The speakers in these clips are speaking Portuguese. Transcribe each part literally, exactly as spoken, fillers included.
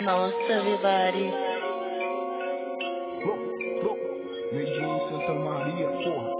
Nossa, everybody. Medinho Santa Maria, porra.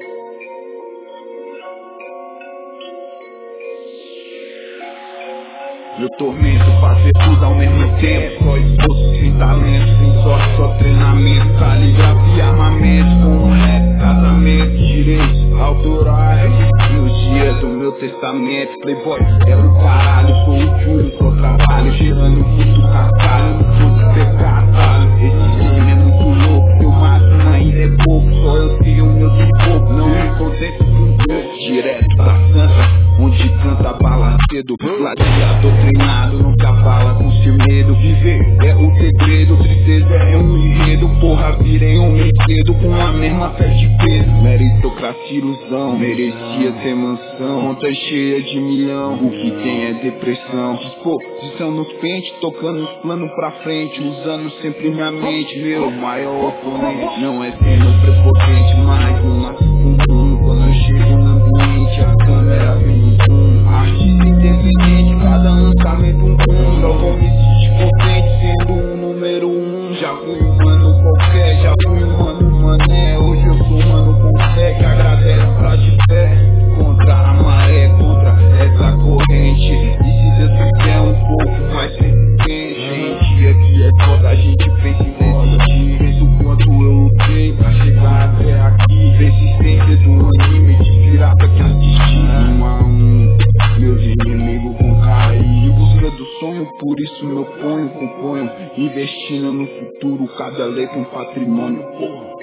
Meu tormento, fazer tudo ao mesmo tempo. Só esforço, sem talento, sem sorte, só treinamento. Caligrafia, armamento, com um rap, casamento, direitos autorais. Nos dias do meu testamento, playboy é o caralho. Sou o Júlio, só trabalho, girando muito cascalho. Não sou de pegar atalho. Esse game é muito louco, eu máximo ainda é pouco. Só eu tenho o meu pouco, não me contento com Deus. Direto pra Santa, onde canta bala cedo. Gladiador treinado, nunca fala com seu medo. Viver é o segredo, tristeza é um enredo. Porra, virei um cedo com a mesma fé de peso. Meritocracia, ilusão, merecia ter mansão. Conta cheia de milhão, o que tem é depressão. Disposição no pente, tocando os planos pra frente. Usando sempre minha mente, meu maior oponente. Não é sendo prepotente, mas não nasce com um. Quando eu chego no ambiente, a câmera vem em zoom. Artista independente, cada lançamento um boom. Só vou me sentir potente, sendo um número um. Já fui um mano qualquer, já fui um mano mané. Hoje eu sou mano consegue, agradece pra de pé. Contra a maré, contra essa corrente. E se Deus quiser um pouco, vai ser quente. Gente, aqui é foda, a gente pensa em desistir. Pensa o quanto eu lutei pra chegar até aqui. Persistência do anime de pirata que assisti. Um a um, meus inimigos vão cair. Em busca do sonho, por isso meu ponho, componho. Investindo no futuro, cada letra um patrimônio, porra.